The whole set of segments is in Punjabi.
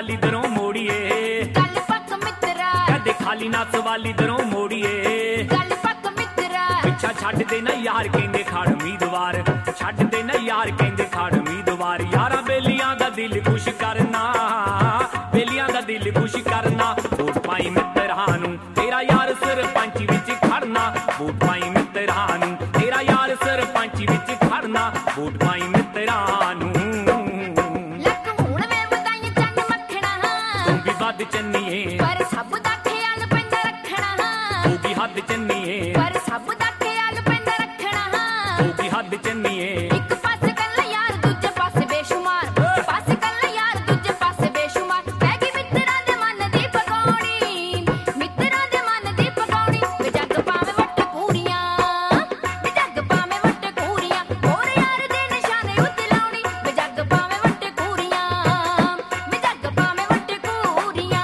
ਵਾਲੀ ਦਰੋਂ ਮੋੜੀਏ, ਗੱਲ ਪੱਕ ਮਿੱਤਰਾ, ਕਦੇ ਖਾਲੀ ਨੱਸ ਵਾਲੀ ਦਰੋਂ ਮੋੜੀਏ, ਗੱਲ ਪੱਕ ਮਿੱਤਰਾ। ਪਿੱਛਾ ਛੱਡ ਦੇ ਨਾ ਯਾਰ ਕਹਿੰਦੇ ਖੜ ਉਮੀਦਵਾਰ, ਛੱਡ ਦੇ ਨਾ ਯਾਰ ਕਹਿੰਦੇ ਖੜ ਉਮੀਦਵਾਰ। ਯਾਰਾਂ ਬੇਲੀਆਂ ਦਾ ਦਿਲ ਖੁਸ਼ ਕਰਨਾ, ਬੇਲੀਆਂ ਦਾ ਦਿਲ ਖੁਸ਼ ਕਰਨਾ। ਵੋਟ ਪਾਈ ਮਿੱਤਰਾਂ ਨੂੰ, ਤੇਰਾ ਯਾਰ ਸਰਪੰਚ ਵਿੱਚ ਖੜਨਾ। ਵੋਟ ਪਾਈ ਮਿੱਤਰਾਂ ਨੂੰ, ਤੇਰਾ ਯਾਰ ਸਰਪੰਚ ਵਿੱਚ ਖੜਨਾ। ਵੋਟ ਪਾਈ ਮਿੱਤਰਾਂ ਨੂੰ। ਲੱਕ ਹੁਣ ਵੇ ਵਧਾਈਆਂ ਚੰਨ ਮੱਖਣਾ, ਤੂੰ ਵੀ ਵੱਧ ਚੰਨੀਏ, ਪਰ ਸਭ ਦਾ ਖਿਆਲ ਪੈਂਦਾ ਰੱਖਣਾ। ਤੂੰ ਵੀ ਹੱਦ ਚੰਨੀਏ, ਪਰ ਸਭ ਦਾ ਖਿਆਲ ਪੈਂਦਾ ਰੱਖਣਾ। ਤੂੰ ਵੀ ਹੱਦ ਚੰਨੀਏ। ਇੱਕ ਪਾਸੇ ਕੱਲਾ ਯਾਰ ਦੂਜੇ ਪਾਸੇ ਬੇਸ਼ੁਮਾਰ, ਪਾਸੇ ਕੱਲਾ ਯਾਰ ਦੂਜੇ ਪਾਸੇ ਬੇਸ਼ੁਮਾਰ। ਪੈ ਗਈ ਮਿੱਤਰਾਂ ਦੇ ਮਨ ਦੀ ਪਕੌੜੀ, ਮਿੱਤਰਾਂ ਦੇ ਮਨ ਦੀ ਪਕੌੜੀ। ਵੇ ਜੱਗ ਪਾਵੇਂ ਵੱਟ ਕੂੜੀਆਂ, ਵੇ ਜੱਗ ਪਾਵੇਂ ਵੱਟ ਕੂੜੀਆਂ। ਹੋਰ ਯਾਰ ਦੇ ਨਿਸ਼ਾਨੇ ਉੱਤੇ ਲਾਉਣੀ, ਵੇ ਜੱਗ ਪਾਵੇਂ ਵੱਟ ਕੂੜੀਆਂ, ਵੇ ਜੱਗ ਪਾਵੇਂ ਵੱਟ ਕੂੜੀਆਂ।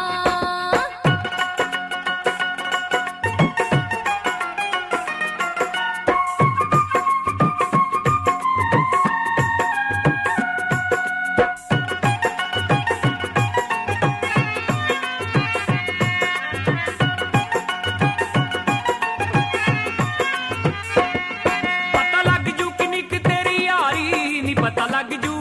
ਪਤਾ ਲੱਗ ਜੂ ਕਿੰਨੀ ਕੁ ਤੇਰੀ ਯਾਰੀ ਨੀ, ਪਤਾ ਲੱਗ ਜੂ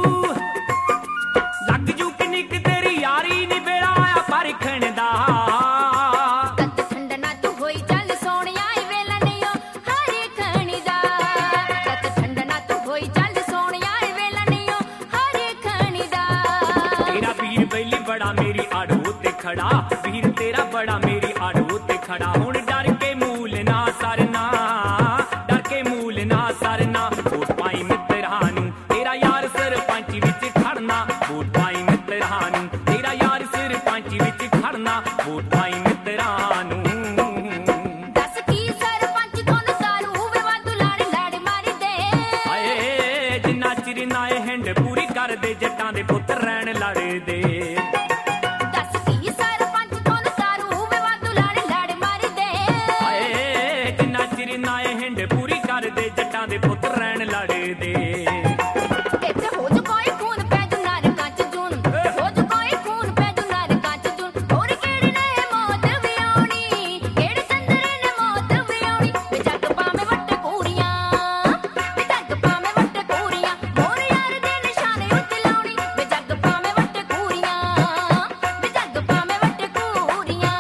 ਕਿੰਨੀ ਕੁ ਤੇਰੀ ਯਾਰੀ ਨੀ। ਵੇਲਾ ਆਇਆ ਪਰਖਣ ਦਾ, ਤੱਤ ਠੰਡ ਨਾ ਤੂੰ ਹੋਈ ਚੱਲ ਸੋਹਣਿਆ ਏ ਵੇਲਾ ਨਹੀਂ ਓ ਹਰੇ ਖਣੀ ਦਾ। ਤੱਤ ਠੰਡ ਨਾ ਤੂੰ ਹੋਈ ਚੱਲ ਸੋਹਣਿਆ ਏ ਵੇਲਾ ਨਹੀਂ ਓ ਹਰੇ ਖਣੀ ਦਾ। ਤੇਰਾ ਵੀਰ ਬੈਲੀ ਬੜਾ ਮੇਰੀ ਆੜੂ ਤੇ ਖੜਾ, ਵੀਰ ਤੇਰਾ ਬੜਾ ਮੇਰੀ ਆੜੂ ਤੇ ਖੜਾ। ਹੁਣ ਡਰ ਕੇ ਮੂਲ ਨਾ ਸਰਨਾ, ਡਰ ਕੇ ਮੂਲ ਨਾ ਸਰਨਾ। ਵੋਟ ਪਾਈ ਮਿੱਤਰਾਂ ਨੂੰ, ਤੇਰਾ ਯਾਰ ਸਰਪੰਚ ਵਿੱਚ ਖੜਨਾ। ਵੋਟ ਪਾਈ ਮਿੱਤਰਾਂ ਨੂੰ, ਤੇਰਾ ਯਾਰ ਸਰਪੰਚ ਵਿੱਚ ਖੜਨਾ। ਵੋਟ ਪਾਈ ਮਿੱਤਰਾਂ ਨੂੰ। ਦੱਸ ਕੀ ਸਰਪੰਚ ਕੋਲ ਦਾਰੂ ਵੇ ਵਾਧੂ ਲਾੜ ਲਾੜ ਮਾਰੀ ਦੇ। ਹਾਏ ਜਿੰਨਾ ਚਿਰ ਨਾ ਇਹ ਹਿੰਡ ਪੂਰੀ ਕਰਦੇ, ਜੱਟਾਂ ਦੇ ਪੁੱਤ ਰਹਿਣ ਲੜਦੇ। ਦੱਸ ਕੀ ਸਰਪੰਚ ਕੋਲ ਦਾਰੂ ਵੇ ਵਾਧੂ ਲਾੜ ਲਾੜ ਮਾਰੀ ਦੇ। ਹਾਏ ਜਿੰਨਾ ਚਿਰ ਨਾ ਇਹ ਹਿੰਡ ਪੂਰੀ ਕਰਦੇ, ਜੱਟਾਂ ਦੇ ਪੁੱਤ ਰਹਿਣ ਲੜਦੇ। ਇੱਥੇ ਹੋ ਜੂ ਕੋਈ ਖੂਨ ਪੈ ਜੂ ਨਰਕਾਂ ਚ ਜੂਨ, ਹੋ ਜੂ ਕੋਈ ਖੂਨ ਪੈ ਜੂ ਨਰਕਾਂ ਚ ਜੂਨ। ਹੋਰ ਕਿਹੜੇ ਨੇ ਮੌਤ ਵੀ ਆਉਣੀ, ਕਿਹੜੇ ਚੰਦਰੇ ਨੇ ਮੌਤ ਵੀ ਆਉਣੀ। ਵੇ ਜੱਗ ਪਾਵੇਂ ਵੱਟ ਕੂੜੀਆਂ, ਵੇ ਜੱਗ ਪਾਵੇਂ ਵੱਟ ਕੂੜੀਆਂ। ਹੋਰ ਯਾਰ ਦੇ ਨਿਸ਼ਾਨੇ ਉੱਤੇ ਲਾਉਣੀ, ਵੇ ਜੱਗ ਪਾਵੇਂ ਵੱਟ ਕੂੜੀਆਂ, ਵੇ ਜੱਗ ਪਾਵੇਂ ਵੱਟ ਕੂੜੀਆਂ।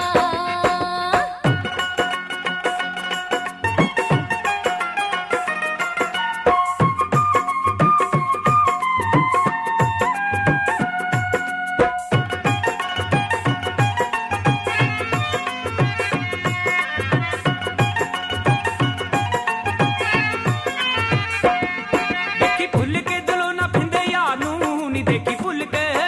ਦੇਖੀ ਭੁੱਲ ਕੇ ਦਿਲੋਂ ਨਾ ਫਿੰਦੇ ਯਾਰ ਨੂੰ ਨੀ, ਦੇਖੀ ਭੁੱਲ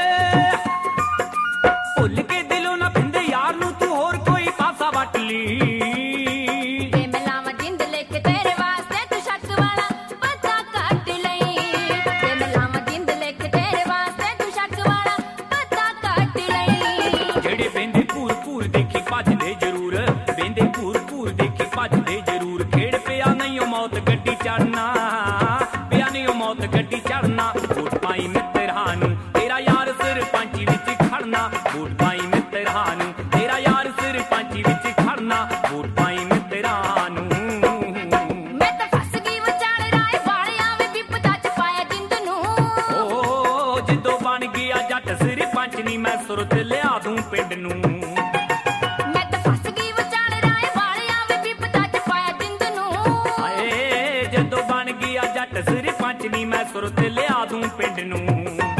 ਕੇ ਦਿਲੋਂ ਨਾ ਫਿੰਦੇ ਯਾਰ ਨੂੰ। ਤੂੰ ਹੋਰ ਕੋਈ ਪਾਸਾ ਵੱਟ ਲਈ। ਵੇ ਮਿਲਾਵਾਂ ਜਿੰਦ ਲਿਖ ਤੇਰੇ ਵਾਸਤੇ ਤੂੰ ਸ਼ੱਕ ਵਾਲਾ ਪਤਾ ਕੱਟ ਲਈ। ਵੇ ਮਿਲਾਵਾਂ ਜਿੰਦ ਲਿਖ ਤੇਰੇ ਵਾਸਤੇ ਤੂੰ ਸ਼ੱਕ ਵਾਲਾ ਪਤਾ ਕੱਟ ਲਈ। ਜਿਹੜੇ ਬਹਿੰਦੇ ਭੂਰ ਭੂਰ ਦੇਖੀ ਭੱਜਦੇ ਜ਼ਰੂਰ, ਬਹਿੰਦੇ ਭੂਰ ਭੂਰ ਦੇਖੀ ਭੱਜਦੇ ਜ਼ਰੂਰ। ਖੇਡ ਪਿਆ ਨਹੀਂ ਉਹ ਮੌਤ ਗੱਡੀ ਚੜਨਾ, ਪਿਆ ਨਹੀਂ ਉਹ ਮੌਤ ਗੱਡੀ ਚੜਨਾ। ਵੋਟ ਪਾਈ ਮਿੱਤਰਾਂ ਨੂੰ, ਤੇਰਾ ਯਾਰ ਸਰਪੰਚ ਵਿੱਚ ਖੜਨਾ। ਵੋਟ ਪਾਈ ਮਿੱਤਰਾਂ ਨੂੰ, ਤੇਰਾ ਯਾਰ ਸਰਪੰਚ ਵਿੱਚ ਖੜਨਾ। ਵੋਟ ਪਾਈ ਮਿੱਤਰਾਂ ਨੂੰ। ਮੈਂ ਤਾਂ ਫਸ ਗਈ ਵਿਚਾਲੇ ਰਾਏ ਵਾਲਿਆਂ ਵੇ ਵਿਪਤਾ ਚ ਪਾਇਆ ਜਿੰਦ ਨੂੰ। ਓ ਜਦੋਂ ਬਣ ਗਿਆ ਜੱਟ ਸਰਪੰਚ ਨੀ, ਮੈਂ ਸੁਰਤ ਲਿਆ ਦੂੰ ਪਿੰਡ ਨੂੰ। ਮੈਂ ਤਾਂ ਫਸ ਗਈ ਵਿਚਾਲੇ ਰਾਏ ਵਾਲਿਆਂ ਵੇ ਵਿਪਤਾ ਚ ਪਾਇਆ ਜਿੰਦ ਨੂੰ। ਹਾਏ ਜਦੋਂ ਬਣ ਗਿਆ ਜੱਟ ਸਰਪੰਚ ਨੀ, ਮੈਂ ਸੁਰਤ ਲਿਆ ਦੂੰ ਪਿੰਡ ਨੂੰ।